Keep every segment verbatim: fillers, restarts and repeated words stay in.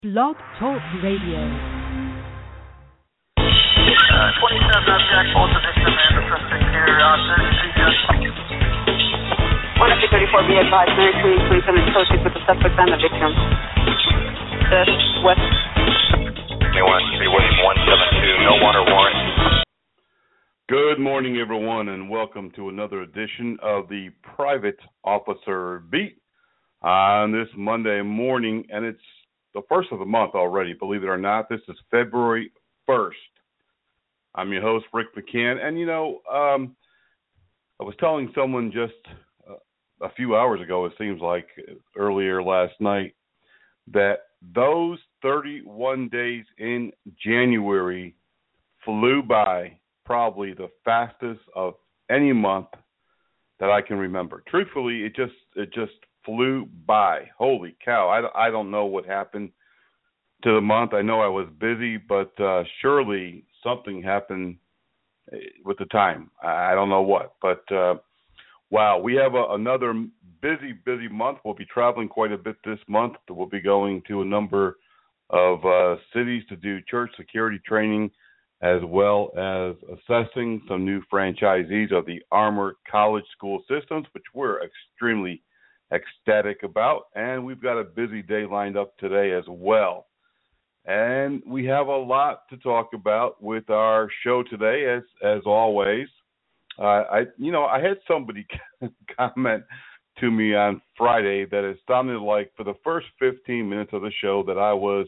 Blog Talk Radio. Uh, twenty-seven object, hold position, and the suspect here, uh, thirty-three just. one F thirty-four, be advised, nine twenty, twenty-seven, associates with the suspect and the victim. The west. twenty-one, three William one seven two, no water warrant. Good morning, everyone, and welcome to another edition of the Private Officer Beat on this Monday morning, and it's the first of the month already, believe it or not. This is February first. I'm your host, Rick McCann, and, you know, um, I was telling someone just uh, a few hours ago, it seems like earlier last night, that those thirty-one days in January flew by probably the fastest of any month that I can remember. Truthfully, it just it just flew by. Holy cow. I, I don't know what happened to the month. I know I was busy, but uh, surely something happened with the time. I, I don't know what. But, uh, wow, we have a, another busy, busy month. We'll be traveling quite a bit this month. We'll be going to a number of uh, cities to do church security training, as well as assessing some new franchisees of the Armor College School Systems, which we're extremely ecstatic about. And we've got a busy day lined up today as well. And we have a lot to talk about with our show today, as as always. Uh, I, you know, I had somebody comment to me on Friday that it sounded like for the first fifteen minutes of the show that I was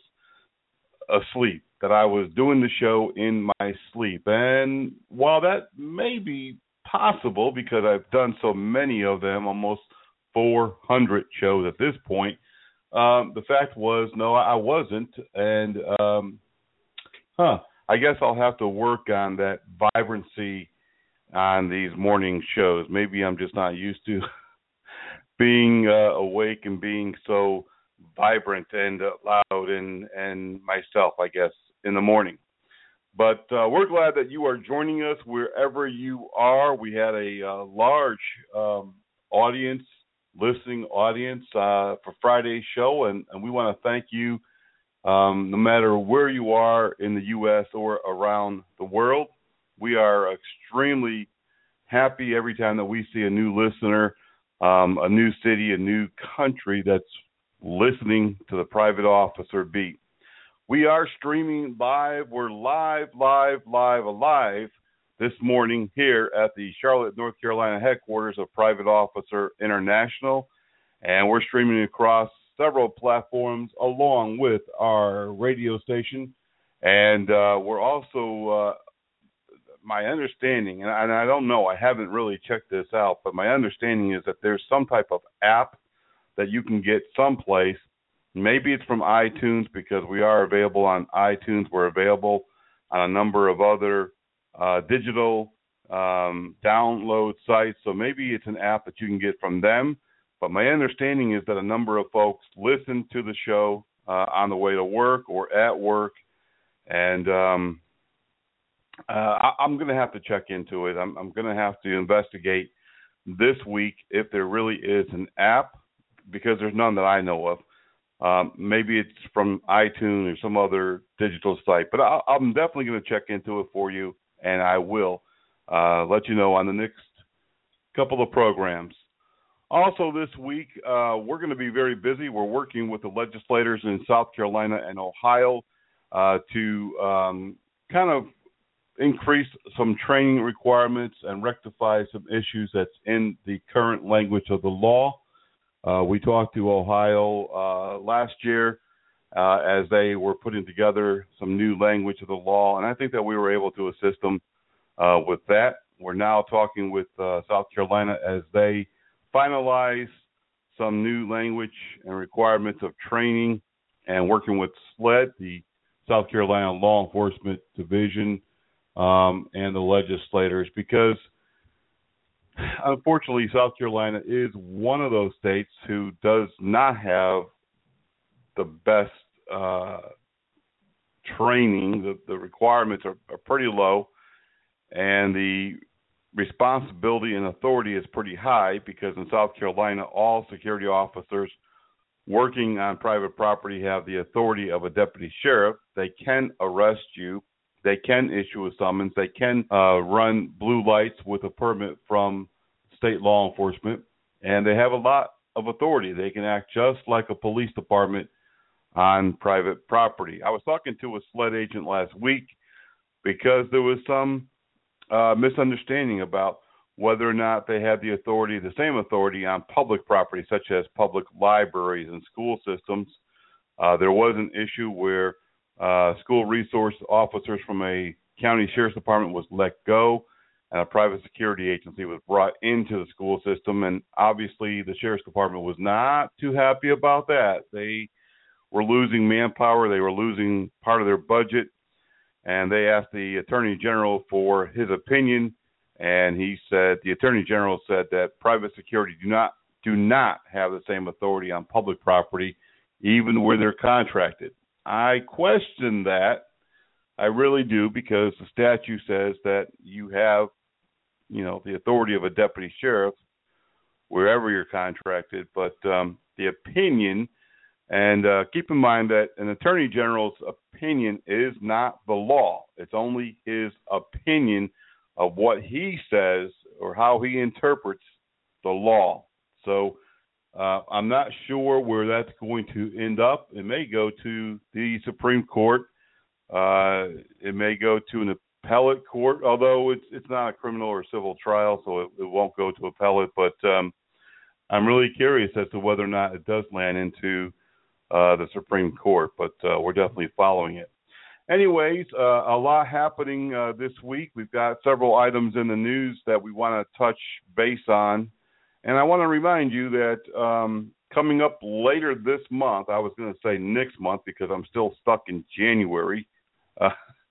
asleep, that I was doing the show in my sleep. And while that may be possible because I've done so many of them, almost four hundred shows at this point, um, the fact was, no, I wasn't. And, um, huh, I guess I'll have to work on that vibrancy on these morning shows. Maybe I'm just not used to being uh, awake and being so vibrant and uh, loud and, and myself, I guess, in the morning. But uh, we're glad that you are joining us wherever you are. We had a uh, large um, audience, listening audience uh, for Friday's show, and, and we want to thank you um, no matter where you are in the U S or around the world. We are extremely happy every time that we see a new listener, um, a new city, a new country that's listening to the Private Officer Beat. We are streaming live. We're live, live, live, alive this morning here at the Charlotte, North Carolina headquarters of Private Officer International. And we're streaming across several platforms along with our radio station. And uh, we're also, uh, my understanding, and I, and I don't know, I haven't really checked this out, but my understanding is that there's some type of app that you can get someplace. Maybe it's from iTunes, because we are available on iTunes. We're available on a number of other uh, digital um, download sites. So maybe it's an app that you can get from them. But my understanding is that a number of folks listen to the show uh, on the way to work or at work. And um, uh, I, I'm going to have to check into it. I'm, I'm going to have to investigate this week if there really is an app, because there's none that I know of. Um, maybe it's from iTunes or some other digital site, but I, I'm definitely going to check into it for you, and I will uh, let you know on the next couple of programs. Also this week, uh, we're going to be very busy. We're working with the legislators in South Carolina and Ohio uh, to um, kind of increase some training requirements and rectify some issues that's in the current language of the law. Uh, we talked to Ohio uh, last year uh, as they were putting together some new language of the law, and I think that we were able to assist them uh, with that. We're now talking with uh, South Carolina as they finalize some new language and requirements of training, and working with SLED, the South Carolina Law Enforcement Division, um, and the legislators, because unfortunately, South Carolina is one of those states who does not have the best uh, training. The, the requirements are, are pretty low, and the responsibility and authority is pretty high, because in South Carolina, all security officers working on private property have the authority of a deputy sheriff. They can arrest you. They can issue a summons. They can uh, run blue lights with a permit from state law enforcement. And they have a lot of authority. They can act just like a police department on private property. I was talking to a SLED agent last week because there was some uh, misunderstanding about whether or not they had the authority, the same authority on public property, such as public libraries and school systems. Uh, there was an issue where uh, school resource officers from a county sheriff's department was let go, and a private security agency was brought into the school system. And obviously, the sheriff's department was not too happy about that. They were losing manpower. They were losing part of their budget, and they asked the Attorney General for his opinion. And he said, the Attorney General said that private security do not do not have the same authority on public property, even where they're contracted. I question that. I really do, because the statute says that you have, you know, the authority of a deputy sheriff wherever you're contracted. But um, the opinion, and uh, keep in mind that an Attorney General's opinion is not the law. It's only his opinion of what he says or how he interprets the law. So uh, I'm not sure where that's going to end up. It may go to the Supreme Court. Uh, it may go to an appellate court, although it's it's not a criminal or civil trial, so it, it won't go to appellate. But um, I'm really curious as to whether or not it does land into uh, the Supreme Court, but uh, we're definitely following it. Anyways, uh, a lot happening uh, this week. We've got several items in the news that we want to touch base on. And I want to remind you that um, coming up later this month, I was going to say next month because I'm still stuck in January. Uh,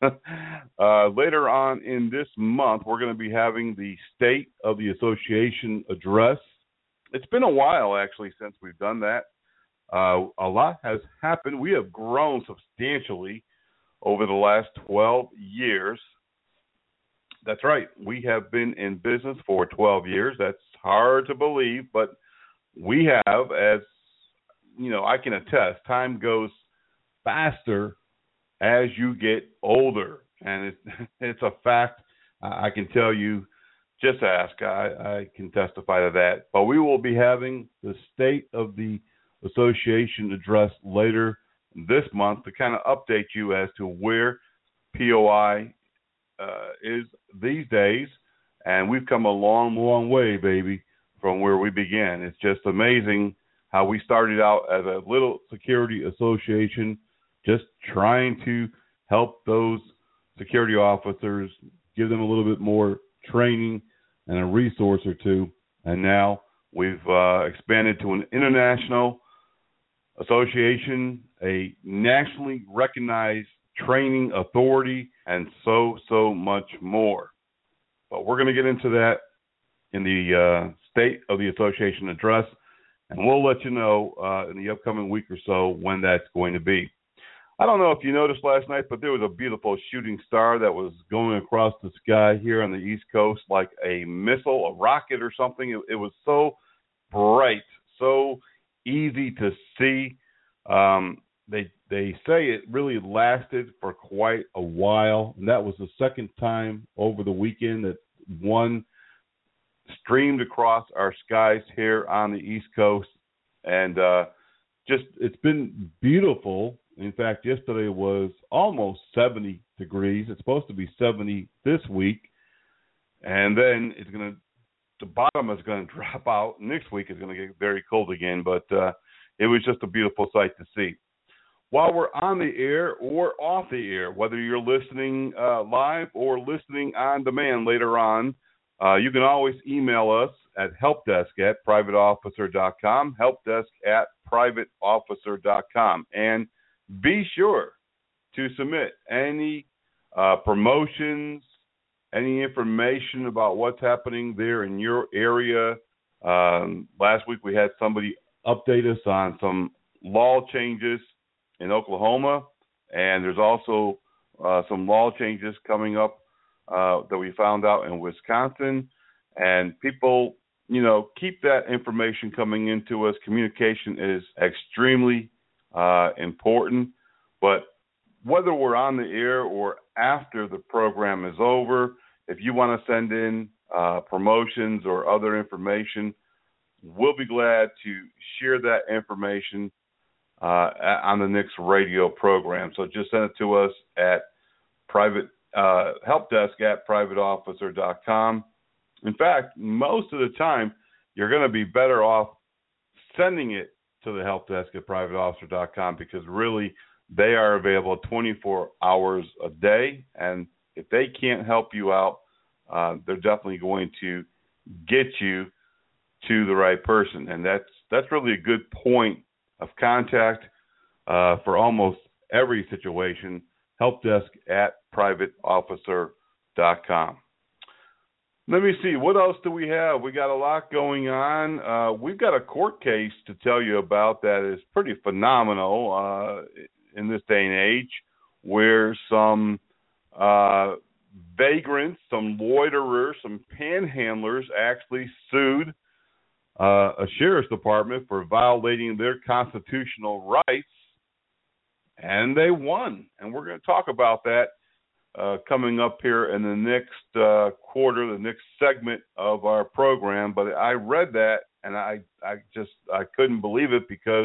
uh, later on in this month, we're going to be having the State of the Association address. It's been a while, actually, since we've done that. Uh, a lot has happened. We have grown substantially over the last twelve years. That's right. We have been in business for twelve years. That's hard to believe, but we have, as you know, I can attest, time goes faster as you get older. And it's, it's a fact. I can tell you, just ask. I, I can testify to that. But we will be having the State of the Association address later this month to kind of update you as to where P O I uh, is these days. And we've come a long, long way, baby, from where we began. It's just amazing how we started out as a little security association, just trying to help those security officers, give them a little bit more training and a resource or two. And now we've uh, expanded to an international association, a nationally recognized training authority, and so, so much more. But we're going to get into that in the uh, State of the Association address, and we'll let you know uh, in the upcoming week or so when that's going to be. I don't know if you noticed last night, but there was a beautiful shooting star that was going across the sky here on the East Coast like a missile, a rocket or something. It, it was so bright, so easy to see. Um, they they say it really lasted for quite a while, and that was the second time over the weekend that one streamed across our skies here on the East Coast, and uh, just it's been beautiful. In fact, yesterday was almost seventy degrees. It's supposed to be seventy this week, and then it's going to the bottom is going to drop out. Next week is going to get very cold again, but uh, it was just a beautiful sight to see. While we're on the air or off the air, whether you're listening uh, live or listening on demand later on, uh, you can always email us at helpdesk at private officer dot com, helpdesk at private officer dot com. And be sure to submit any uh, promotions, any information about what's happening there in your area. Um, last week we had somebody update us on some law changes in Oklahoma, and there's also uh, some law changes coming up uh, that we found out in Wisconsin. And people you know, keep that information coming into us. Communication is extremely uh, important. But whether we're on the air or after the program is over, if you want to send in uh, promotions or other information, we'll be glad to share that information uh, on the next radio program. So just send it to us at private uh, help desk at private officer dot com. In fact, most of the time, you're going to be better off sending it to the help desk at private officer dot com because really they are available twenty-four hours a day. And if they can't help you out, uh, they're definitely going to get you to the right person. And that's that's really a good point of contact uh, for almost every situation. help desk at private officer dot com. Let me see. What else do we have? We got a lot going on. Uh, we've got a court case to tell you about that is pretty phenomenal uh, in this day and age, where some uh, vagrants, some loiterers, some panhandlers actually sued uh, a sheriff's department for violating their constitutional rights, and they won. And we're going to talk about that Uh, coming up here in the next uh, quarter, the next segment of our program. But I read that and I, I just I couldn't believe it because,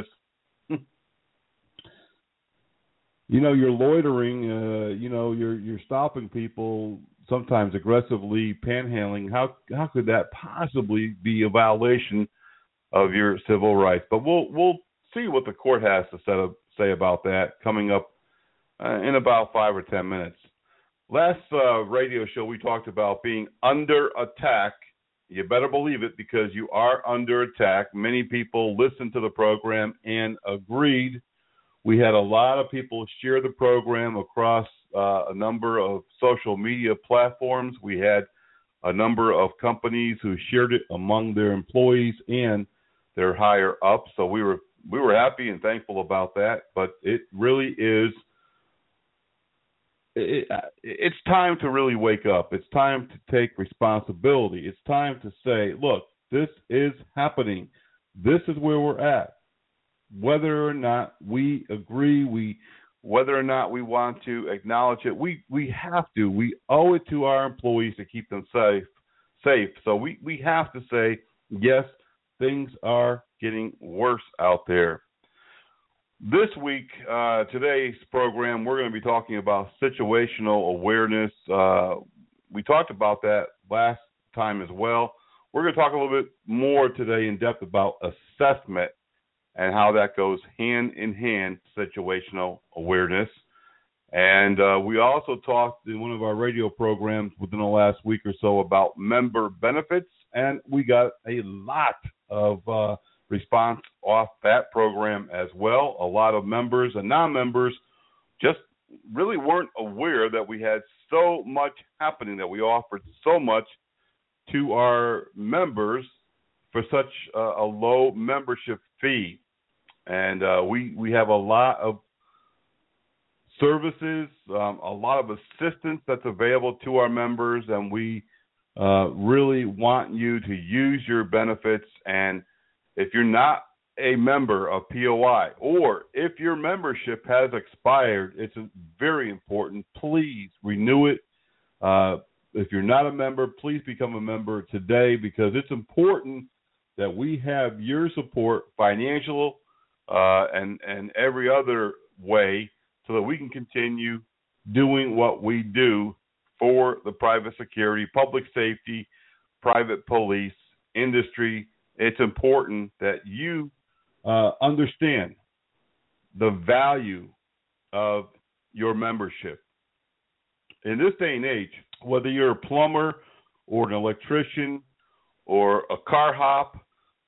you know, you're loitering, uh, you know, you're you're stopping people, sometimes aggressively panhandling. How how could that possibly be a violation of your civil rights? But we'll we'll see what the court has to set up, say about that coming up uh, in about five or ten minutes. Last uh, radio show, we talked about being under attack. You better believe it because you are under attack. Many people listened to the program and agreed. We had a lot of people share the program across uh, a number of social media platforms. We had a number of companies who shared it among their employees and their higher ups. So we were we were happy and thankful about that. But it really is. It, it's time to really wake up. It's time to take responsibility. It's time to say, look, this is happening. This is where we're at. Whether or not we agree, we whether or not we want to acknowledge it, we, we have to. We owe it to our employees to keep them safe. Safe. So we, we have to say, yes, things are getting worse out there. This week, uh, today's program, we're going to be talking about situational awareness. Uh, we talked about that last time as well. We're going to talk a little bit more today in depth about assessment and how that goes hand in hand, situational awareness. And uh, we also talked in one of our radio programs within the last week or so about member benefits, and we got a lot of uh response off that program as well. A lot of members and non-members just really weren't aware that we had so much happening, that we offered so much to our members for such a, a low membership fee. And uh, we, we have a lot of services, um, a lot of assistance that's available to our members, and we uh, really want you to use your benefits. And if you're not a member of P O I, or if your membership has expired, it's very important. Please renew it. Uh, if you're not a member, please become a member today because it's important that we have your support, financial uh, and, and every other way, so that we can continue doing what we do for the private security, public safety, private police industry. It's important that you uh, understand the value of your membership. In this day and age, whether you're a plumber or an electrician or a car hop,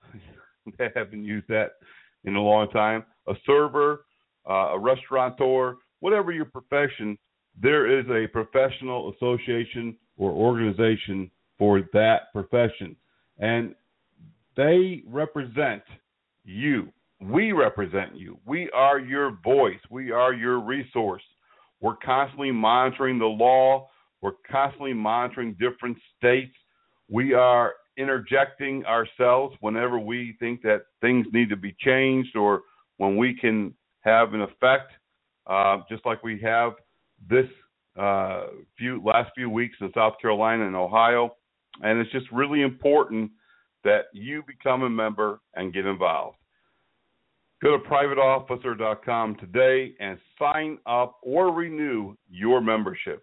I haven't used that in a long time, a server, uh, a restaurateur, whatever your profession, there is a professional association or organization for that profession. And they represent you. We represent you. We are your voice. We are your resource. We're constantly monitoring the law. We're constantly monitoring different states. We are interjecting ourselves whenever we think that things need to be changed or when we can have an effect, uh, just like we have this uh, few last few weeks in South Carolina and Ohio. And it's just really important that you become a member and get involved. Go to private officer dot com today and sign up or renew your membership.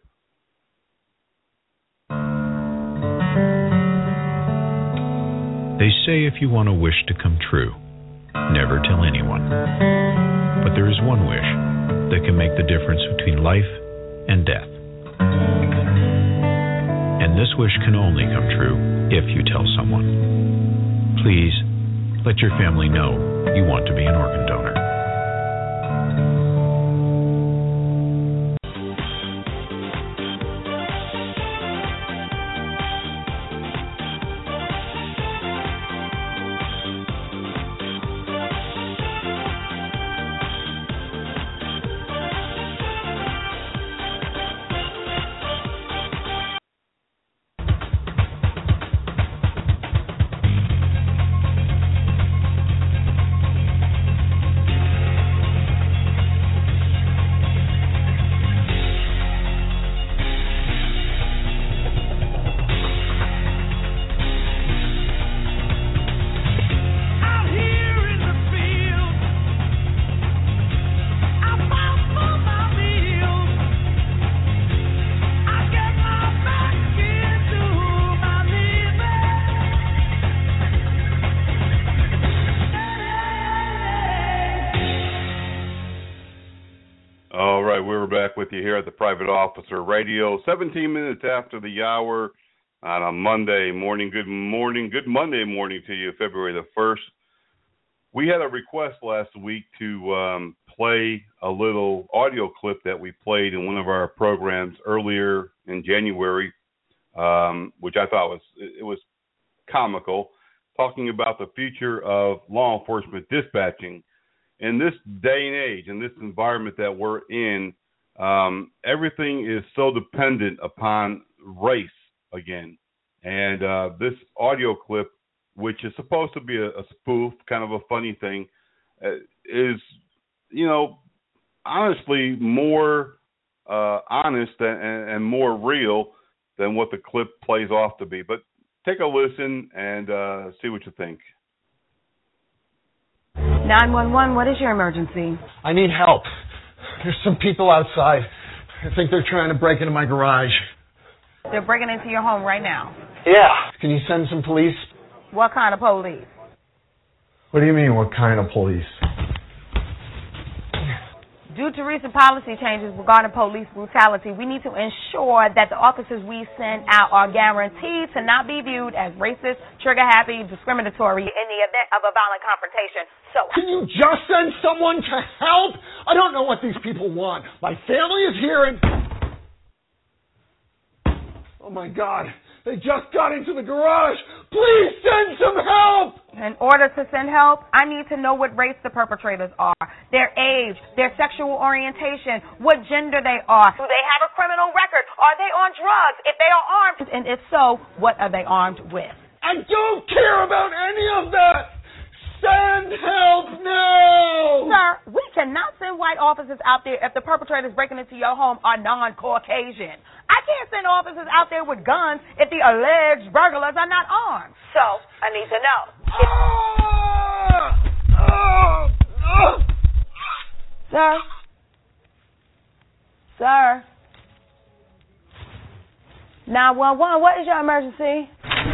They say if you want a wish to come true, never tell anyone. But there is one wish that can make the difference between life and death. And this wish can only come true if you tell someone. Please, let your family know you want to be an organ donor. With you here at the Private Officer Radio, seventeen minutes after the hour on a Monday morning. Good morning, good Monday morning to you, February the first. We had a request last week to um, play a little audio clip that we played in one of our programs earlier in January, um, which I thought was it was comical, talking about the future of law enforcement dispatching. In this day and age, in this environment that we're in, Um, everything is so dependent upon race again. And uh, this audio clip, which is supposed to be a, a spoof, kind of a funny thing, uh, is, you know, honestly more uh, honest and, and more real than what the clip plays off to be. But take a listen and uh, see what you think. nine one one, what is your emergency? I need help. There's some people outside. I think they're trying to break into my garage. They're breaking into your home right now. Yeah. Can you send some police? What kind of police? What do you mean, what kind of police? Due to recent policy changes regarding police brutality, we need to ensure that the officers we send out are guaranteed to not be viewed as racist, trigger-happy, discriminatory in the event of a violent confrontation. So, can you just send someone to help? I don't know what these people want. My family is here and... Oh, my God. They just got into the garage. Please send some help. In order to send help, I need to know what race the perpetrators are, their age, their sexual orientation, what gender they are. Do they have a criminal record? Are they on drugs? If they are armed, and if so, what are they armed with? I don't care about any of that. Send help now! Sir, we cannot send white officers out there if the perpetrators breaking into your home are non-Caucasian. I can't send officers out there with guns if the alleged burglars are not armed. So, I need to know. Ah! Ah! Ah! Sir? Sir? nine one one, what is your emergency?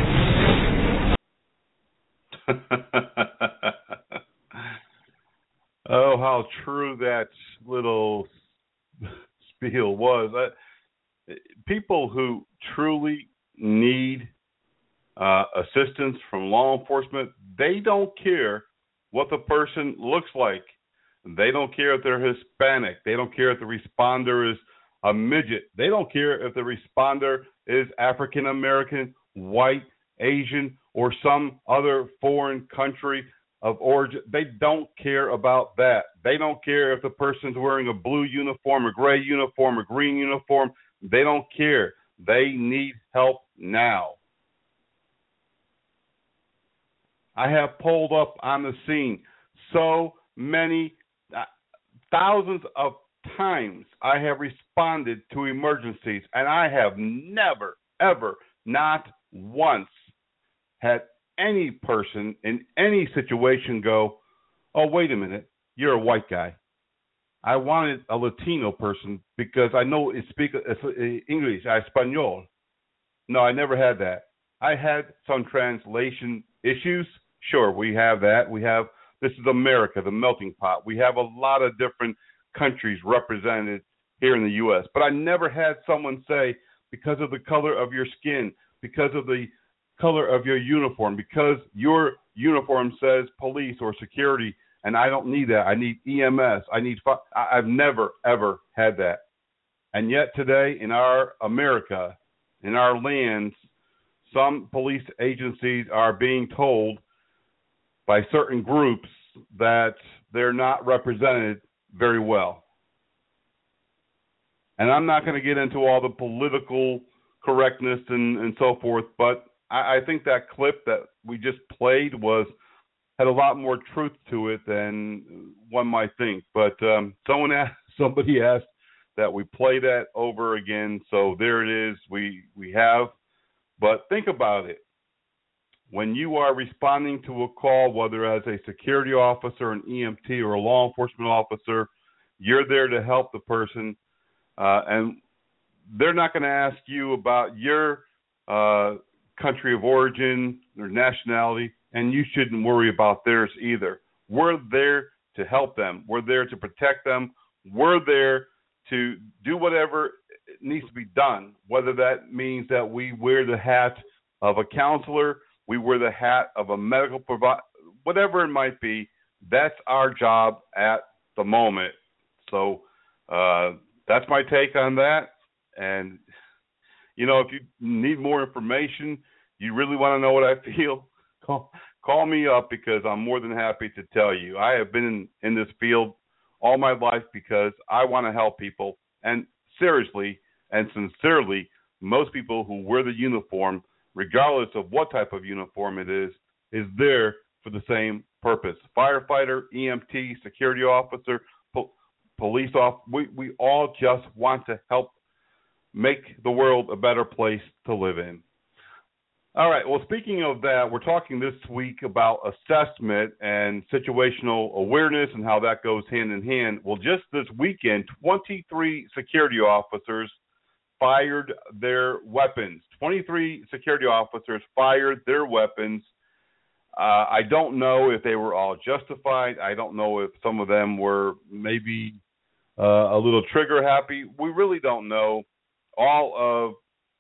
Oh, how true that little spiel was. Uh, people who truly need uh, assistance from law enforcement, they don't care what the person looks like. They don't care if they're Hispanic. They don't care if the responder is a midget. They don't care if the responder is African American, white, Asian, or some other foreign country of origin. They don't care about that. They don't care if the person's wearing a blue uniform, a gray uniform, a green uniform. They don't care. They need help now. I have pulled up on the scene so many, uh, thousands of times I have responded to emergencies, and I have never, ever, not once had any person in any situation go, oh, wait a minute, you're a white guy. I wanted a Latino person because I know it speaks English, Espanol. No, I never had that. I had some translation issues. Sure, we have that. We have, this is America, the melting pot. We have a lot of different countries represented here in the U S, but I never had someone say, because of the color of your skin, because of the color of your uniform, because your uniform says police or security, and I don't need that. I need E M S. I need, I've never, ever had that. And yet today in our America, in our lands, some police agencies are being told by certain groups that they're not represented very well. And I'm not going to get into all the political correctness and, and so forth, but I, I think that clip that we just played was had a lot more truth to it than one might think. But um, someone asked, somebody asked that we play that over again, so there it is. We we have. But think about it. When you are responding to a call, whether as a security officer, an E M T, or a law enforcement officer, you're there to help the person, uh, and they're not going to ask you about your uh, country of origin or nationality, and you shouldn't worry about theirs either. We're there to help them. We're there to protect them. We're there to do whatever needs to be done, whether that means that we wear the hat of a counselor, we wear the hat of a medical provider, whatever it might be. That's our job at the moment. So uh, that's my take on that. And, you know, if you need more information, you really want to know what I feel, call, call me up, because I'm more than happy to tell you. I have been in, in this field all my life because I want to help people. And seriously and sincerely, most people who wear the uniform, regardless of what type of uniform it is, is there for the same purpose. Firefighter, E M T, security officer, po- police officer, we, we all just want to help make the world a better place to live in. All right, well, speaking of that, we're talking this week about assessment and situational awareness and how that goes hand in hand. Well, just this weekend, twenty-three security officers fired their weapons. twenty-three security officers fired their weapons. Uh, I don't know if they were all justified. I don't know if some of them were maybe uh, a little trigger happy. We really don't know all of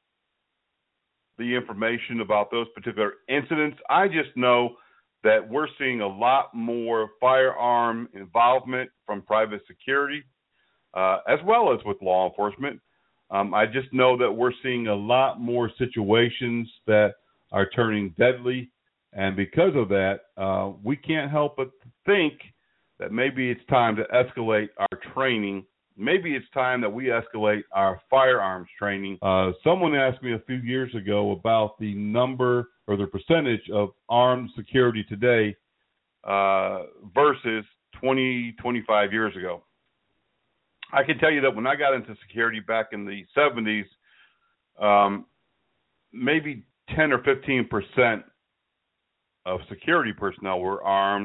the information about those particular incidents. I just know that we're seeing a lot more firearm involvement from private security, uh, as well as with law enforcement. Um, I just know that we're seeing a lot more situations that are turning deadly, and because of that, uh, we can't help but think that maybe it's time to escalate our training. Maybe it's time that we escalate our firearms training. Uh, someone asked me a few years ago about the number or the percentage of armed security today uh, versus twenty, twenty-five years ago. I can tell you that when I got into security back in the seventies, um, maybe ten or fifteen percent of security personnel were armed.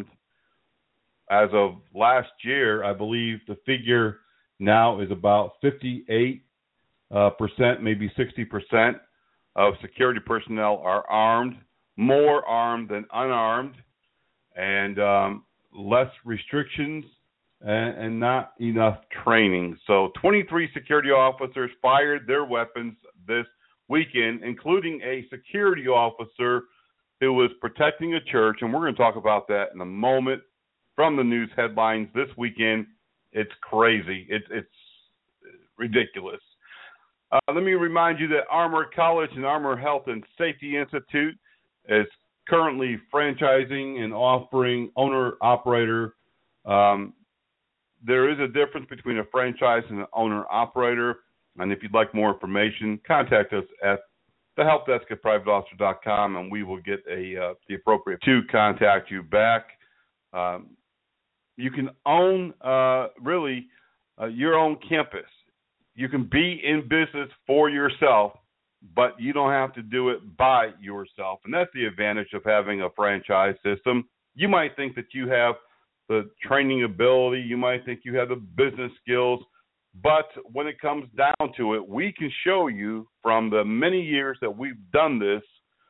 As of last year, I believe the figure now is about fifty-eight uh, percent, maybe sixty percent of security personnel are armed, more armed than unarmed, and um, less restrictions and, and not enough training. So twenty-three security officers fired their weapons this weekend, including a security officer who was protecting a church, and we're going to talk about that in a moment from the news headlines this weekend. It's crazy. It's it's ridiculous. Uh, let me remind you that Armor College and Armor Health and Safety Institute is currently franchising and offering owner-operator. Um, there is a difference between a franchise and an owner-operator, and if you'd like more information, contact us at the help desk at private officer dot com, and we will get a uh, the appropriate to contact you back. Um, you can own uh, really uh, your own campus. You can be in business for yourself, but you don't have to do it by yourself, and that's the advantage of having a franchise system. You might think that you have the training ability, you might think you have the business skills, but when it comes down to it, we can show you from the many years that we've done this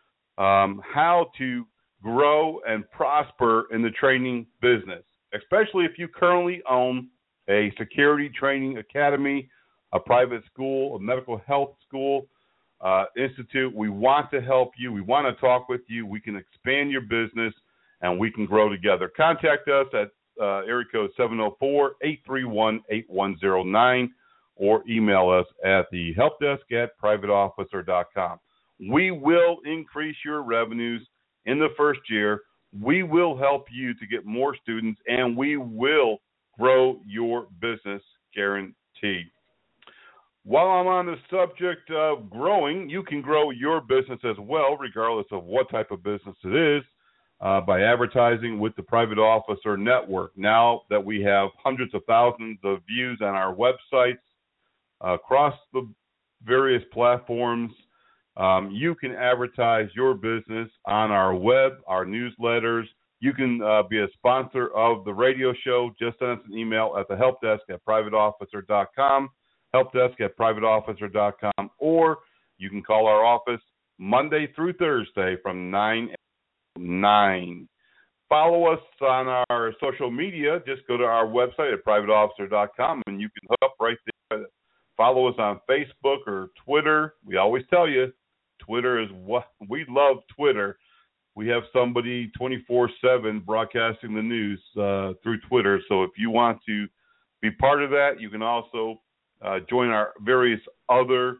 um, how to grow and prosper in the training business, especially if you currently own a security training academy, a private school, a medical health school, uh, institute. We want to help you. We want to talk with you. We can expand your business, and we can grow together. Contact us at uh, area code seven oh four, eight three one, eight one oh nine or email us at the help desk at private officer dot com. We will increase your revenues in the first year. We will help you to get more students, and we will grow your business, guaranteed. While I'm on the subject of growing, you can grow your business as well, regardless of what type of business it is, uh, by advertising with the Private Officer Network. Now that we have hundreds of thousands of views on our websites uh, across the various platforms, um, you can advertise your business on our web, our newsletters. You can uh, be a sponsor of the radio show. Just send us an email at the help desk at private officer dot com. help desk at private officer dot com, or you can call our office Monday through Thursday from nine to nine. Follow us on our social media. Just go to our website at private officer dot com, and you can hook up right there. Follow us on Facebook or Twitter. We always tell you, Twitter is what we love. Twitter. We have somebody twenty-four seven broadcasting the news uh, through Twitter. So if you want to be part of that, you can also Uh, join our various other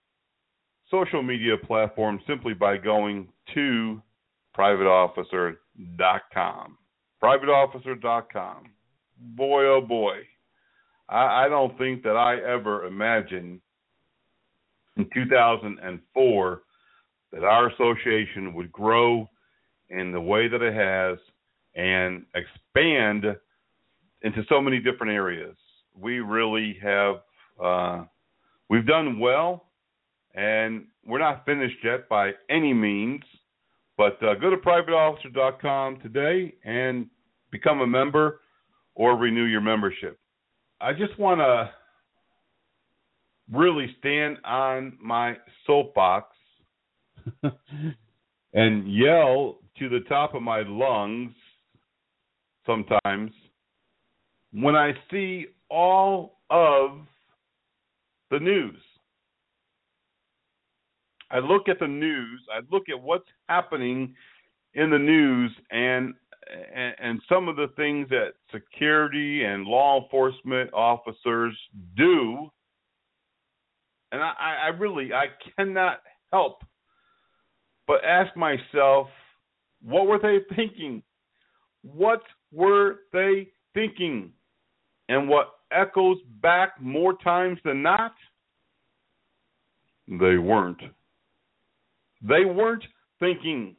social media platforms simply by going to private officer dot com. private officer dot com. Boy, oh boy. I, I don't think that I ever imagined in two thousand four that our association would grow in the way that it has and expand into so many different areas. We really have Uh, we've done well, and we're not finished yet by any means, but uh, go to private officer dot com today and become a member or renew your membership. I just want to really stand on my soapbox and yell to the top of my lungs sometimes when I see all of the news. I look at the news, I look at what's happening in the news and, and and some of the things that security and law enforcement officers do, and I, I really, I cannot help but ask myself, what were they thinking? What were they thinking? And what echoes back more times than not, they weren't. They weren't thinking.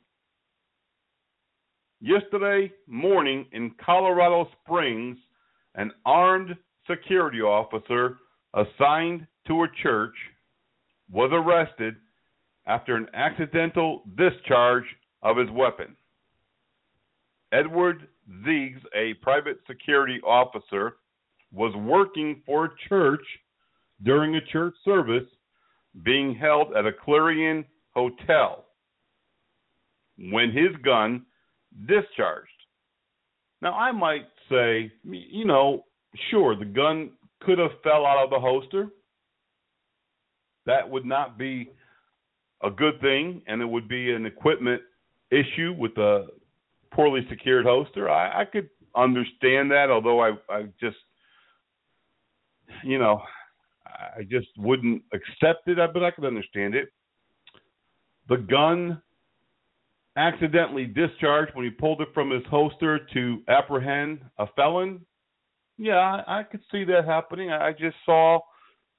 Yesterday morning in Colorado Springs, an armed security officer assigned to a church was arrested after an accidental discharge of his weapon. Edward Ziegs, a private security officer, was working for a church during a church service being held at a Clarion hotel when his gun discharged. Now, I might say, you know, sure, the gun could have fell out of the holster. That would not be a good thing, and it would be an equipment issue with a poorly secured holster. I, I could understand that, although I, I just, you know, I just wouldn't accept it, but I could understand it. The gun accidentally discharged when he pulled it from his holster to apprehend a felon. Yeah, I, I could see that happening. I just saw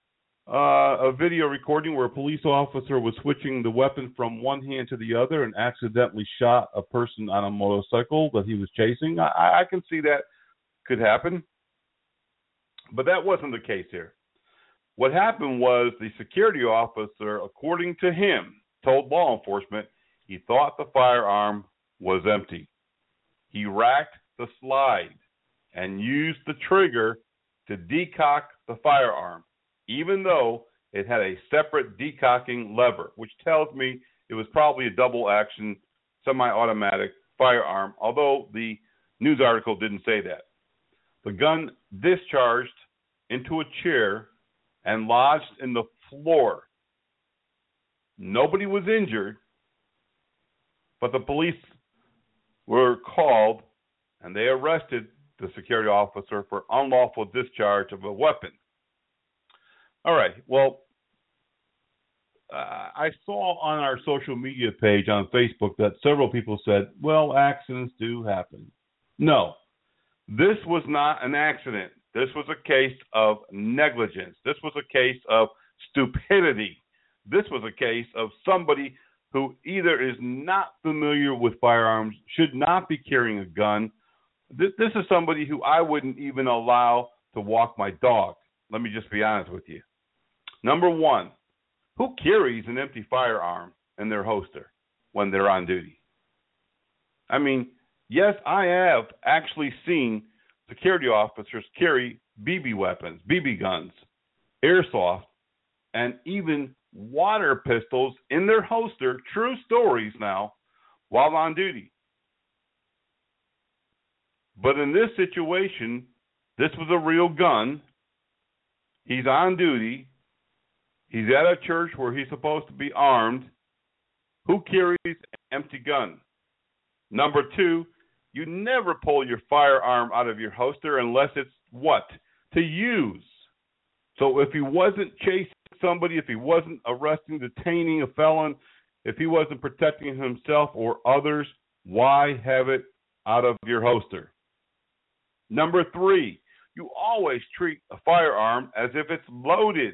uh, a video recording where a police officer was switching the weapon from one hand to the other and accidentally shot a person on a motorcycle that he was chasing. I, I can see that could happen. But that wasn't the case here. What happened was the security officer, according to him, told law enforcement he thought the firearm was empty. He racked the slide and used the trigger to decock the firearm, even though it had a separate decocking lever, which tells me it was probably a double-action, semi-automatic firearm, although the news article didn't say that. The gun discharged into a chair and lodged in the floor. Nobody was injured, but the police were called, and they arrested the security officer for unlawful discharge of a weapon. All right, well, uh, I saw on our social media page on Facebook that several people said, well, accidents do happen. No, this was not an accident. This was a case of negligence. This was a case of stupidity. This was a case of somebody who either is not familiar with firearms, should not be carrying a gun. This, this is somebody who I wouldn't even allow to walk my dog. Let me just be honest with you. Number one, who carries an empty firearm in their holster when they're on duty? I mean, yes, I have actually seen security officers carry B B weapons, B B guns, airsoft, and even water pistols in their holster, true stories now, while on duty. But in this situation, this was a real gun. He's on duty. He's at a church where he's supposed to be armed. Who carries an empty gun? Number two, you never pull your firearm out of your holster unless it's what? To use. So if he wasn't chasing somebody, if he wasn't arresting, detaining a felon, if he wasn't protecting himself or others, why have it out of your holster? Number three, you always treat a firearm as if it's loaded.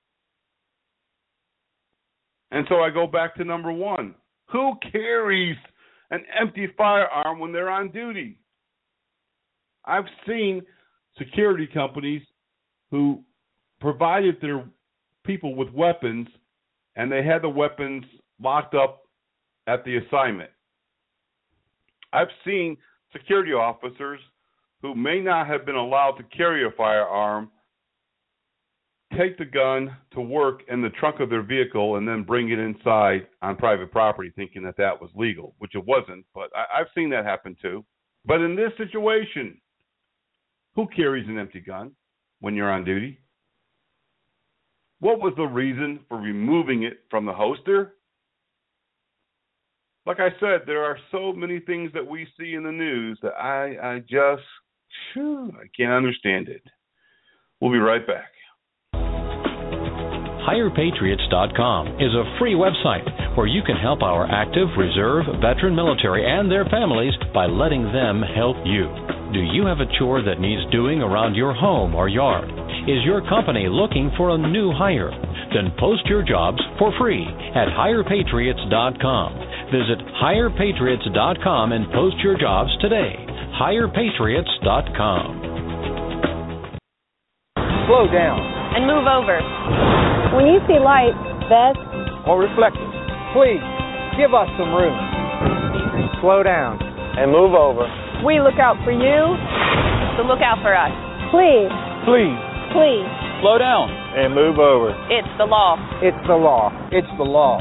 And so I go back to number one. Who carries an empty firearm when they're on duty? I've seen security companies who provided their people with weapons, and they had the weapons locked up at the assignment. I've seen security officers who may not have been allowed to carry a firearm take the gun to work in the trunk of their vehicle and then bring it inside on private property thinking that that was legal, which it wasn't, but I, I've seen that happen too. But in this situation, who carries an empty gun when you're on duty? What was the reason for removing it from the holster? Like I said, there are so many things that we see in the news that I, I just, whew, I can't understand it. We'll be right back. Hire Patriots dot com is a free website where you can help our active, reserve, veteran military and their families by letting them help you. Do you have a chore that needs doing around your home or yard? Is your company looking for a new hire? Then post your jobs for free at Hire Patriots dot com. Visit Hire Patriots dot com and post your jobs today. Hire Patriots dot com. Slow down and move over. When you see lights, vest, or reflectors, please give us some room. Slow down and move over. We look out for you, so look out for us. Please. Please. Please. Slow down and move over. It's the law. It's the law. It's the law.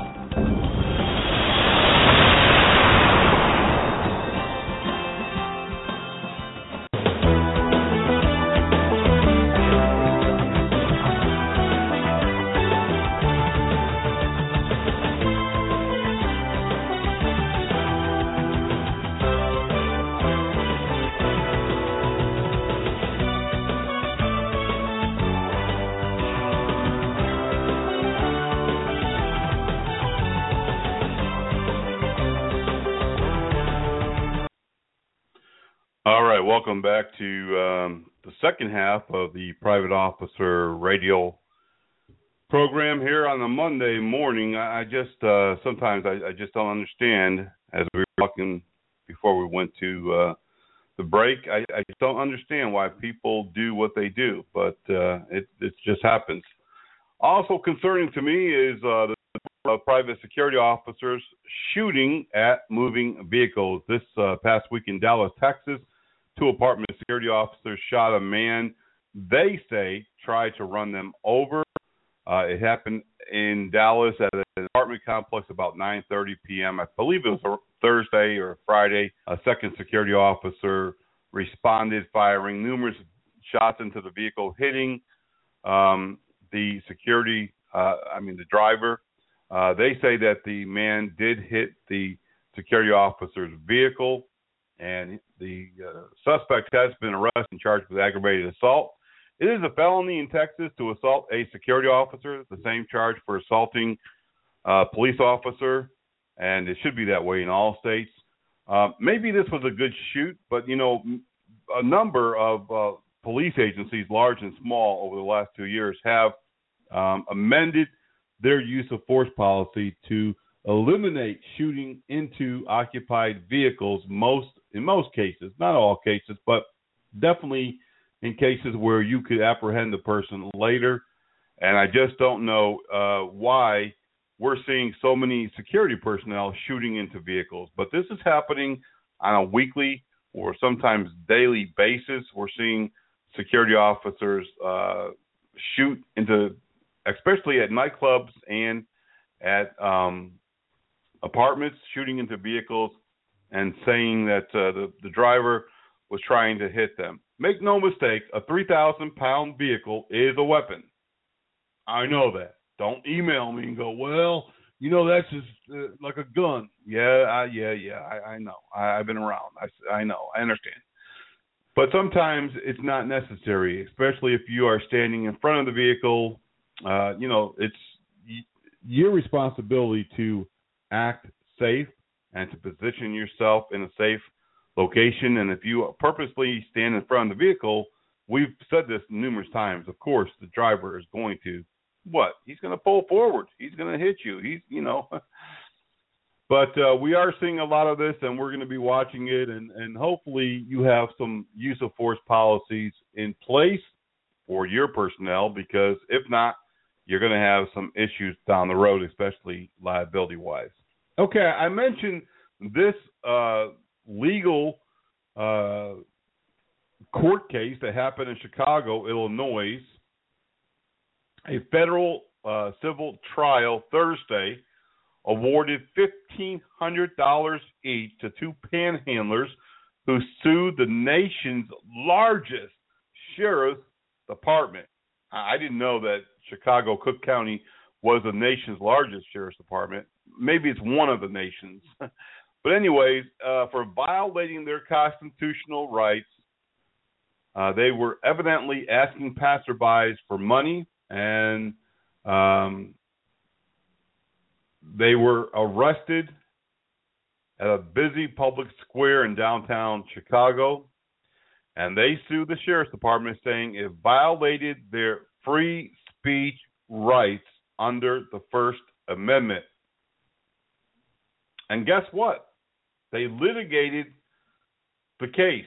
Welcome back to um, the second half of the Private Officer Radio program here on a Monday morning. I, I just uh, sometimes I, I just don't understand. As we were talking before we went to uh, the break, I, I just don't understand why people do what they do, but uh, it it just happens. Also concerning to me is uh, the uh, private security officers shooting at moving vehicles. This uh, past week in Dallas, Texas, two apartment security officers shot a man they say tried to run them over. Uh, it happened in Dallas at an apartment complex about nine thirty p.m. I believe it was a Thursday or Friday. A second security officer responded, firing numerous shots into the vehicle, hitting um, the security, uh, I mean the driver. Uh, they say that the man did hit the security officer's vehicle, and the uh, suspect has been arrested and charged with aggravated assault. It is a felony in Texas to assault a security officer, the same charge for assaulting a police officer, and it should be that way in all states. Uh, maybe this was a good shoot, but, you know, a number of uh, police agencies, large and small, over the last two years have um, amended their use of force policy to eliminate shooting into occupied vehicles most in most cases, not all cases, but definitely in cases where you could apprehend the person later. And I just don't know uh, why we're seeing so many security personnel shooting into vehicles. But this is happening on a weekly or sometimes daily basis. We're seeing security officers uh, shoot into, especially at nightclubs and at um, apartments, shooting into vehicles and saying that uh, the, the driver was trying to hit them. Make no mistake, a three thousand pound vehicle is a weapon. I know that. Don't email me and go, well, you know, that's just uh, like a gun. Yeah, I, yeah, yeah, I, I know. I, I've been around. I, I know. I understand. But sometimes it's not necessary, especially if you are standing in front of the vehicle. Uh, you know, it's y- your responsibility to act safe and to position yourself in a safe location. And if you purposely stand in front of the vehicle, we've said this numerous times, of course, the driver is going to, what? He's going to pull forward. He's going to hit you. He's, you know. But uh, we are seeing a lot of this, and we're going to be watching it, and, and hopefully you have some use of force policies in place for your personnel, because if not, you're going to have some issues down the road, especially liability-wise. Okay, I mentioned this uh, legal uh, court case that happened in Chicago, Illinois. A federal uh, civil trial Thursday awarded fifteen hundred dollars each to two panhandlers who sued the nation's largest sheriff's department. I didn't know that Chicago, Cook County was the nation's largest sheriff's department. Maybe it's one of the nation's. But anyways, uh, for violating their constitutional rights, uh, they were evidently asking passerbys for money, and um, they were arrested at a busy public square in downtown Chicago, and they sued the sheriff's department saying it violated their free speech rights under the First Amendment. And guess what? They litigated the case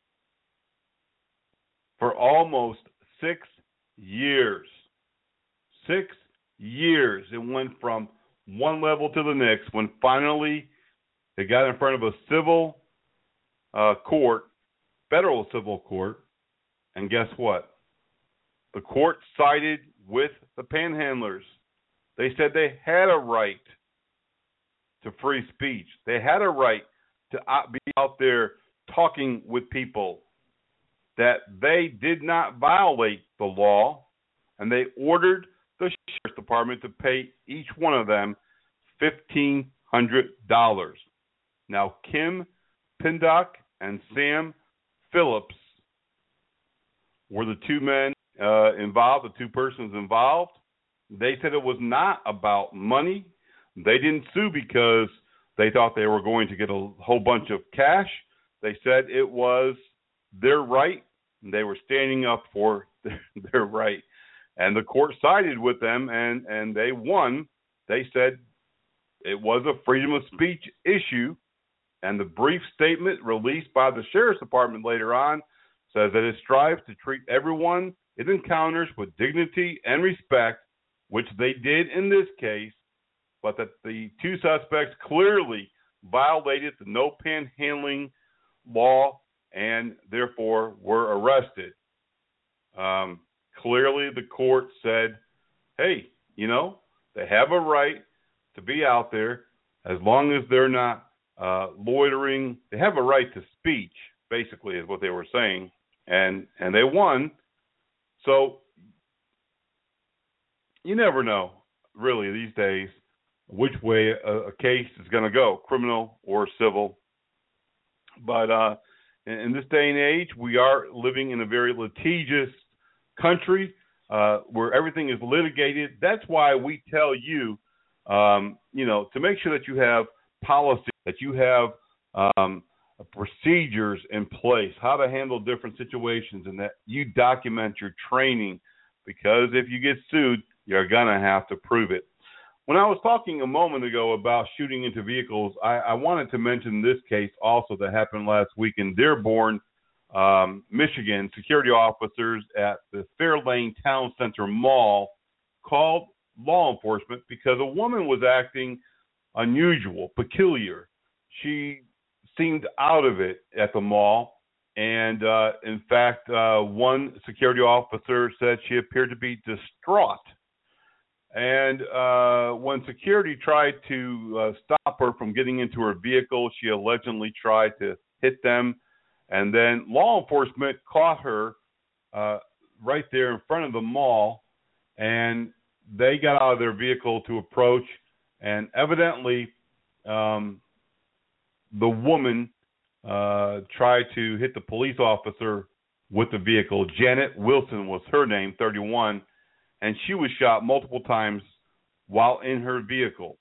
for almost six years. Six years. It went from one level to the next when finally they got in front of a civil uh, court, federal civil court, and guess what? The court sided with the panhandlers. They said they had a right to free speech. They had a right to be out there talking with people, that they did not violate the law, and they ordered the sheriff's department to pay each one of them fifteen hundred dollars. Now, Kim Pindock and Sam Phillips were the two men uh, involved, the two persons involved. They said it was not about money. They didn't sue because they thought they were going to get a whole bunch of cash. They said it was their right, and they were standing up for their, their right. And the court sided with them, and, and they won. They said it was a freedom of speech issue, and the brief statement released by the Sheriff's Department later on says that it strives to treat everyone it encounters with dignity and respect, which they did in this case, but that the two suspects clearly violated the no panhandling law and therefore were arrested. Um, clearly the court said, hey, you know, they have a right to be out there as long as they're not uh, loitering. They have a right to speech, basically, is what they were saying, and and they won. So you never know, really, these days, which way a, a case is going to go, criminal or civil. But uh, in, in this day and age, we are living in a very litigious country uh, where everything is litigated. That's why we tell you, um, you know, to make sure that you have policy, that you have um, procedures in place, how to handle different situations, and that you document your training, because if you get sued, you're going to have to prove it. When I was talking a moment ago about shooting into vehicles, I, I wanted to mention this case also that happened last week in Dearborn, um, Michigan. Security officers at the Fairlane Town Center Mall called law enforcement because a woman was acting unusual, peculiar. She seemed out of it at the mall, and uh, in fact, uh, one security officer said she appeared to be distraught. And uh, when security tried to uh, stop her from getting into her vehicle, she allegedly tried to hit them. And then law enforcement caught her uh, right there in front of the mall, and they got out of their vehicle to approach. And evidently, um, the woman uh, tried to hit the police officer with the vehicle. Janet Wilson was her name, thirty-one. And she was shot multiple times while in her vehicle.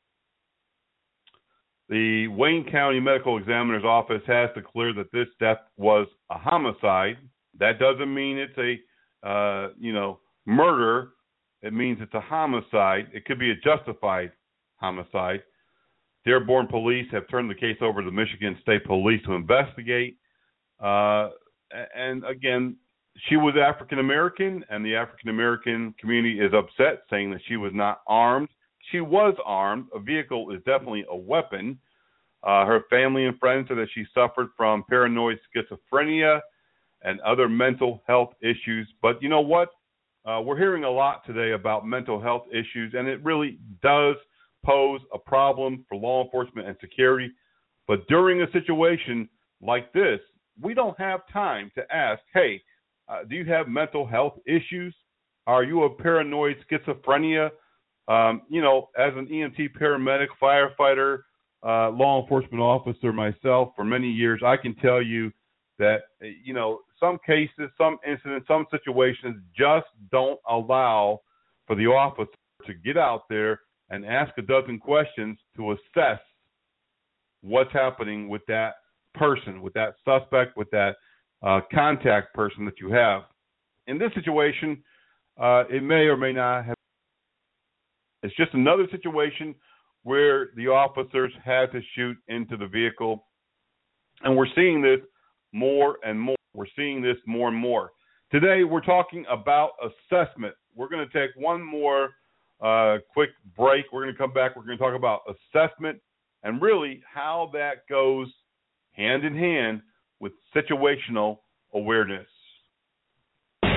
The Wayne County Medical Examiner's Office has declared that this death was a homicide. That doesn't mean it's a, uh, you know, murder. It means it's a homicide. It could be a justified homicide. Dearborn police have turned the case over to the Michigan State Police to investigate. Uh, and again, she was African American, and the African American community is upset, saying that she was not armed. She was armed. A vehicle is definitely a weapon. Uh, her family and friends said that she suffered from paranoid schizophrenia and other mental health issues. But you know what? Uh, we're hearing a lot today about mental health issues, and it really does pose a problem for law enforcement and security. But during a situation like this, we don't have time to ask, hey, Uh, do you have mental health issues? Are you a paranoid schizophrenia? Um, you know, as an E M T paramedic, firefighter, uh, law enforcement officer myself for many years, I can tell you that, you know, some cases, some incidents, some situations just don't allow for the officer to get out there and ask a dozen questions to assess what's happening with that person, with that suspect, with that Uh, contact person that you have. In this situation, uh, it may or may not have. It's just another situation where the officers had to shoot into the vehicle. And we're seeing this more and more. We're seeing this more and more. Today, we're talking about assessment. We're going to take one more uh, quick break. We're going to come back. We're going to talk about assessment and really how that goes hand in hand with situational awareness. I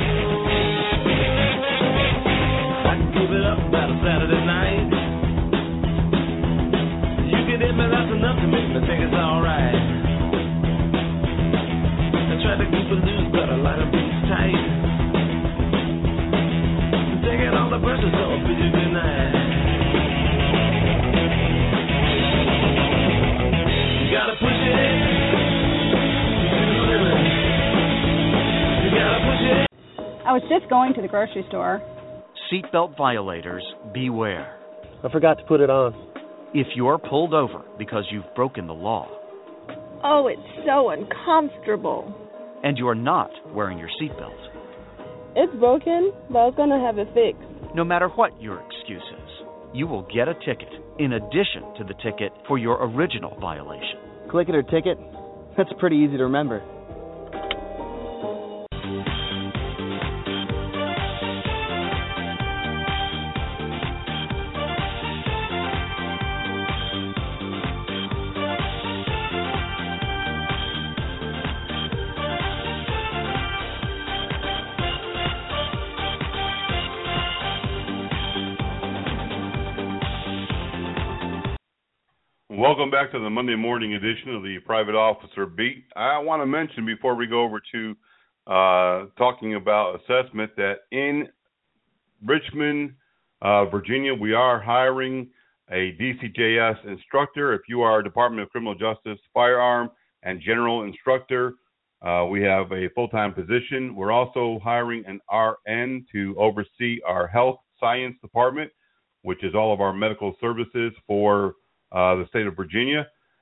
can give it up about a Saturday night. You can hit me, that's enough to make me think it's alright. I try to keep it loose, but I line up things tight. I'm taking all the pressure, so I'll bid you good night. You gotta push it in. I was just going to the grocery store. Seatbelt violators, beware. I forgot to put it on. If you're pulled over because you've broken the law. Oh, it's so uncomfortable. And you're not wearing your seatbelt. It's broken, but I was going to have it fixed. No matter what your excuse is, you will get a ticket in addition to the ticket for your original violation. Click it or ticket? That's pretty easy to remember. Welcome back to the Monday morning edition of the Private Officer Beat. I want to mention before we go over to uh, talking about assessment that in Richmond, uh, Virginia, we are hiring a D C J S instructor. If you are a Department of Criminal Justice firearm and general instructor, uh, we have a full-time position. We're also hiring an R N to oversee our health science department, which is all of our medical services for Uh, the state of Virginia,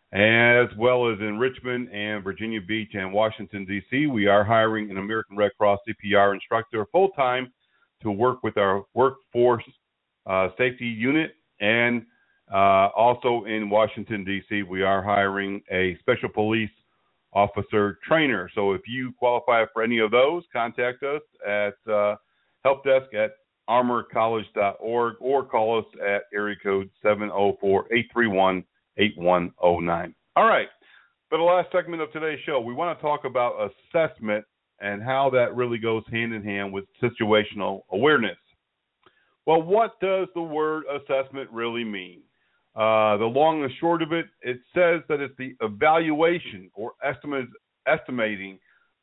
as well as in Richmond and Virginia Beach and Washington, D C We are hiring an American Red Cross C P R instructor full-time to work with our workforce uh, safety unit. And uh, also in Washington, D C, we are hiring a special police officer trainer. So if you qualify for any of those, contact us at uh, helpdesk at armor college dot org or call us at area code seven oh four, eight three one, eight one oh nine. All right. For the last segment of today's show, we want to talk about assessment and how that really goes hand in hand with situational awareness. Well, what does the word assessment really mean? Uh, the long and short of it, it says that it's the evaluation or estimate, estimating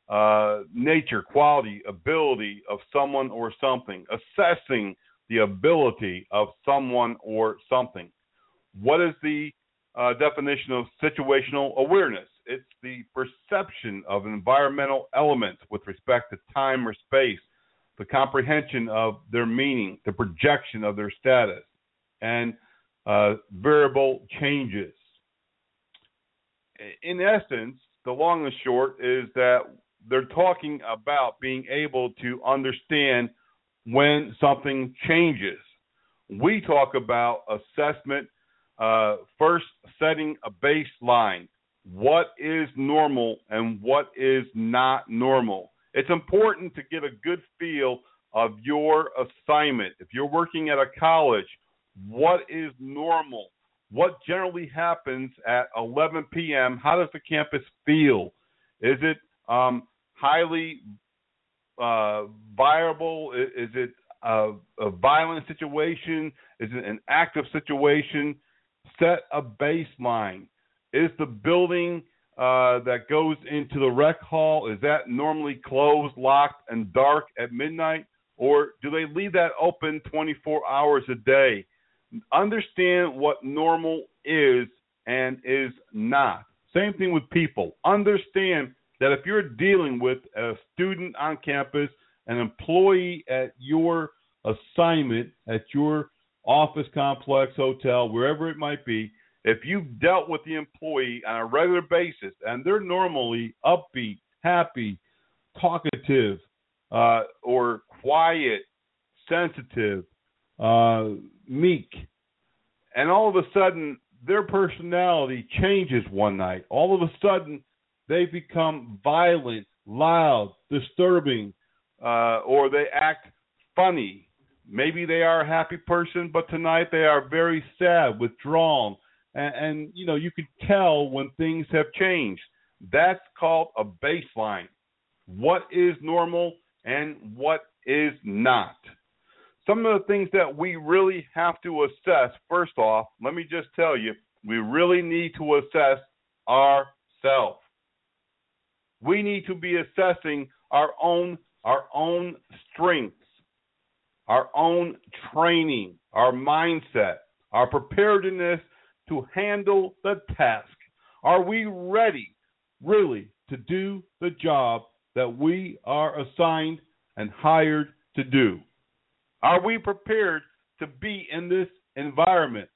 Uh, nature, quality, ability of someone or something, assessing the ability of someone or something. What is the uh, definition of situational awareness? It's the perception of environmental elements with respect to time or space, the comprehension of their meaning, the projection of their status, and uh, variable changes. In essence, the long and short is that they're talking about being able to understand when something changes. We talk about assessment, uh, first setting a baseline. What is normal and what is not normal? It's important to get a good feel of your assignment. If you're working at a college, what is normal? What generally happens at eleven p.m.? How does the campus feel? Is it um, highly uh, viable? Is it a, a violent situation? Is it an active situation? Set a baseline. Is the building uh, that goes into the rec hall, is that normally closed, locked, and dark at midnight? Or do they leave that open twenty-four hours a day? Understand what normal is and is not. Same thing with people. Understand that if you're dealing with a student on campus, an employee at your assignment, at your office complex, hotel, wherever it might be, if you've dealt with the employee on a regular basis and they're normally upbeat, happy, talkative, uh, or quiet, sensitive, uh, meek, and all of a sudden their personality changes one night, all of a sudden they become violent, loud, disturbing, uh, or they act funny. Maybe they are a happy person, but tonight they are very sad, withdrawn. And, and, you know, you could tell when things have changed. That's called a baseline. What is normal and what is not? Some of the things that we really have to assess, first off, let me just tell you, we really need to assess ourselves. We need to be assessing our own our own strengths, our own training, our mindset, our preparedness to handle the task. Are we ready, really, to do the job that we are assigned and hired to do? Are we prepared to be in this environment?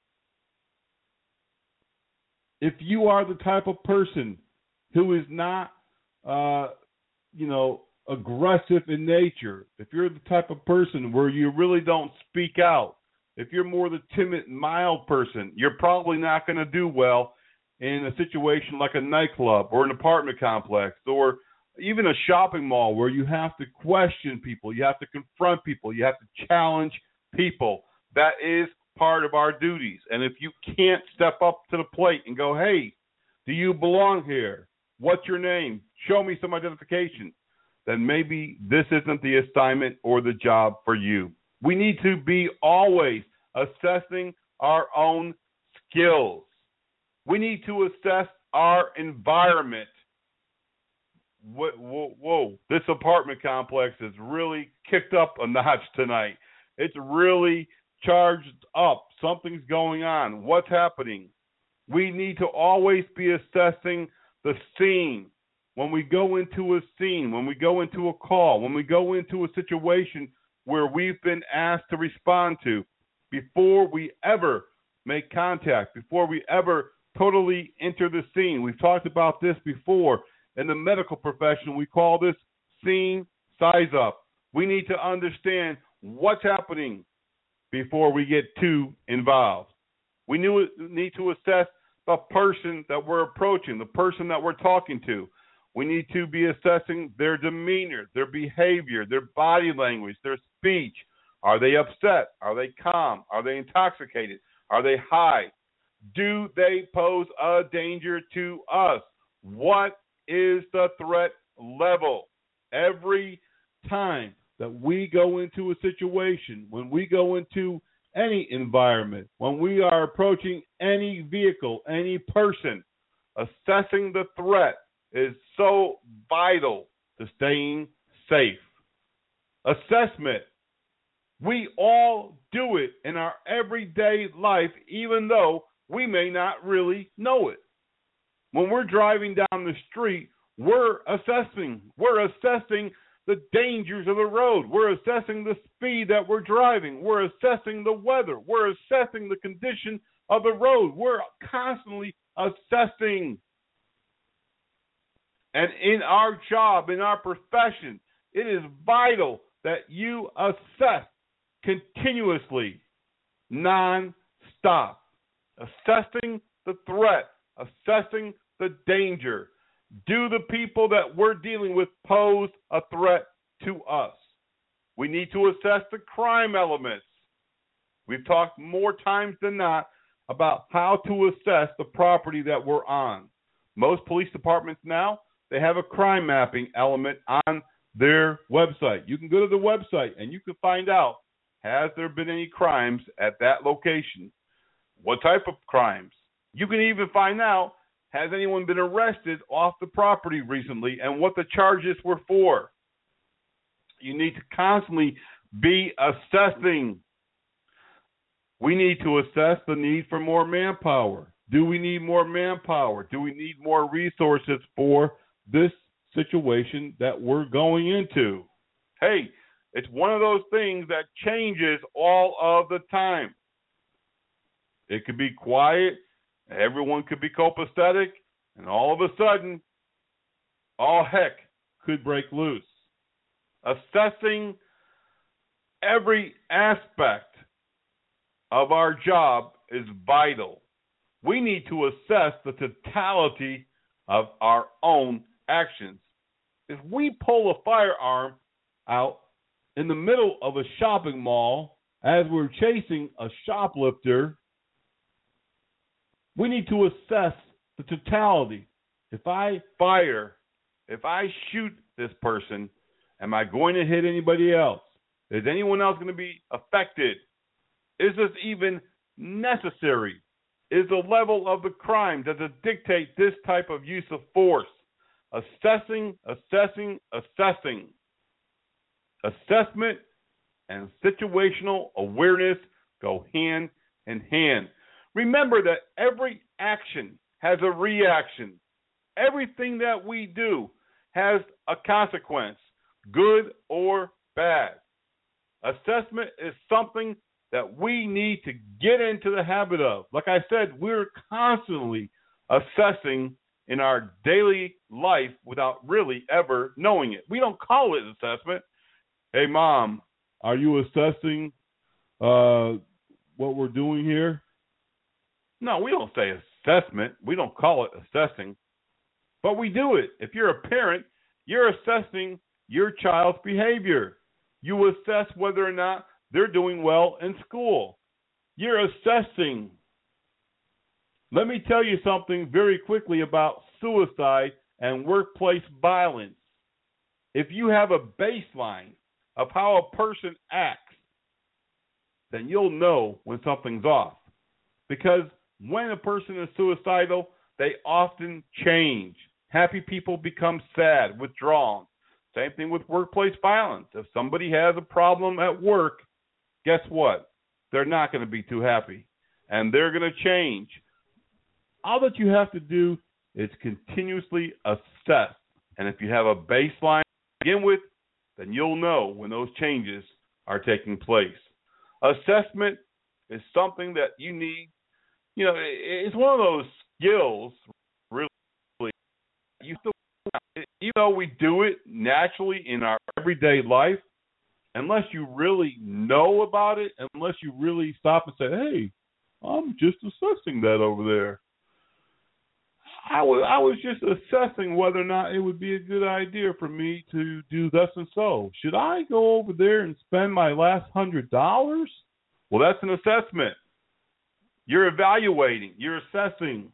If you are the type of person who is not, uh, you know, aggressive in nature, if you're the type of person where you really don't speak out, if you're more the timid, mild person, you're probably not going to do well in a situation like a nightclub or an apartment complex or even a shopping mall where you have to question people, you have to confront people, you have to challenge people. That is part of our duties. And if you can't step up to the plate and go, hey, do you belong here? What's your name? Show me some identification. Then maybe this isn't the assignment or the job for you. We need to be always assessing our own skills. We need to assess our environment. Whoa, whoa, whoa, this apartment complex is really kicked up a notch tonight. It's really charged up. Something's going on. What's happening? We need to always be assessing the scene. When we go into a scene, when we go into a call, when we go into a situation where we've been asked to respond to, before we ever make contact, before we ever totally enter the scene. We've talked about this before. In the medical profession, we call this scene size up. We need to understand what's happening before we get too involved. We need to assess the person that we're approaching, the person that we're talking to. We need to be assessing their demeanor, their behavior, their body language, their speech. Are they upset? Are they calm? Are they intoxicated? Are they high? Do they pose a danger to us? What is the threat level? Every time that we go into a situation, when we go into any environment, when we are approaching any vehicle, any person, assessing the threat is so vital to staying safe. Assessment. We all do it in our everyday life, even though we may not really know it. When we're driving down the street, we're assessing. We're assessing the dangers of the road. We're assessing the speed that we're driving. We're assessing the weather. We're assessing the condition of the road. We're constantly assessing. And in our job, in our profession, it is vital that you assess continuously, non-stop, assessing the threat, assessing the danger. Do the people that we're dealing with pose a threat to us? We need to assess the crime elements. We've talked more times than not about how to assess the property that we're on. Most police departments now, they have a crime mapping element on their website. You can go to the website and you can find out, has there been any crimes at that location? What type of crimes? You can even find out, has anyone been arrested off the property recently and what the charges were for? You need to constantly be assessing. We need to assess the need for more manpower. Do we need more manpower? Do we need more resources for this situation that we're going into? Hey, it's one of those things that changes all of the time. It could be quiet, everyone could be copacetic, and all of a sudden, all heck could break loose. Assessing every aspect of our job is vital. We need to assess the totality of our own actions. If we pull a firearm out in the middle of a shopping mall as we're chasing a shoplifter, we need to assess the totality. If I fire, if I shoot this person, am I going to hit anybody else? Is anyone else going to be affected? Is this even necessary? Is the level of the crime, does it dictate this type of use of force? Assessing, assessing, assessing. Assessment and situational awareness go hand in hand. Remember that every action has a reaction. Everything that we do has a consequence, good or bad. Assessment is something that we need to get into the habit of. Like I said, we're constantly assessing in our daily life without really ever knowing it. We don't call it assessment. Hey, Mom, are you assessing uh, what we're doing here? No, we don't say assessment. We don't call it assessing. But we do it. If you're a parent, you're assessing your child's behavior. You assess whether or not they're doing well in school. You're assessing. Let me tell you something very quickly about suicide and workplace violence. If you have a baseline of how a person acts, then you'll know when something's off. Because when a person is suicidal, they often change. Happy people become sad, withdrawn. Same thing with workplace violence. If somebody has a problem at work, guess what? They're not going to be too happy, and they're going to change. All that you have to do is continuously assess. And if you have a baseline to begin with, then you'll know when those changes are taking place. Assessment is something that you need. You know, it's one of those skills, really. You still, even though we do it naturally in our everyday life, unless you really know about it, unless you really stop and say, hey, I'm just assessing that over there. I was, I was just assessing whether or not it would be a good idea for me to do thus and so. Should I go over there and spend my last hundred dollars? Well, that's an assessment. You're evaluating. You're assessing.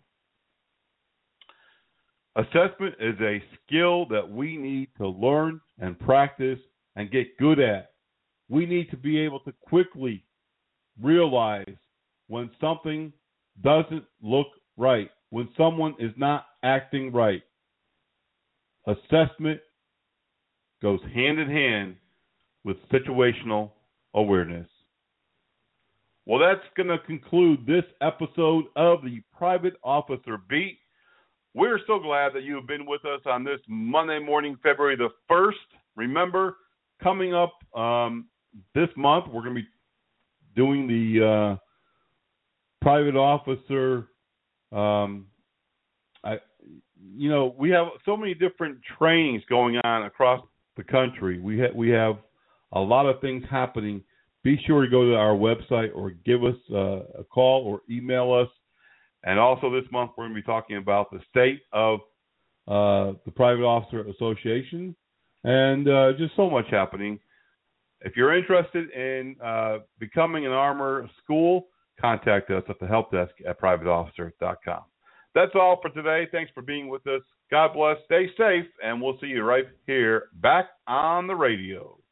Assessment is a skill that we need to learn and practice and get good at. We need to be able to quickly realize when something doesn't look right, when someone is not acting right. Assessment goes hand in hand with situational awareness. Well, that's going to conclude this episode of the Private Officer Beat. We're so glad that you have been with us on this Monday morning, February the first. Remember, coming up um, this month, we're going to be doing the uh, Private Officer Um, I, you know, we have so many different trainings going on across the country. We ha- we have a lot of things happening. Be sure to go to our website or give us uh, a call or email us. And also this month we're going to be talking about the state of uh, the Private Officer Association and uh, just so much happening. If you're interested in uh, becoming an armor school, contact us at the help desk at private officer dot com. That's all for today. Thanks for being with us. God bless. Stay safe, and we'll see you right here back on the radio.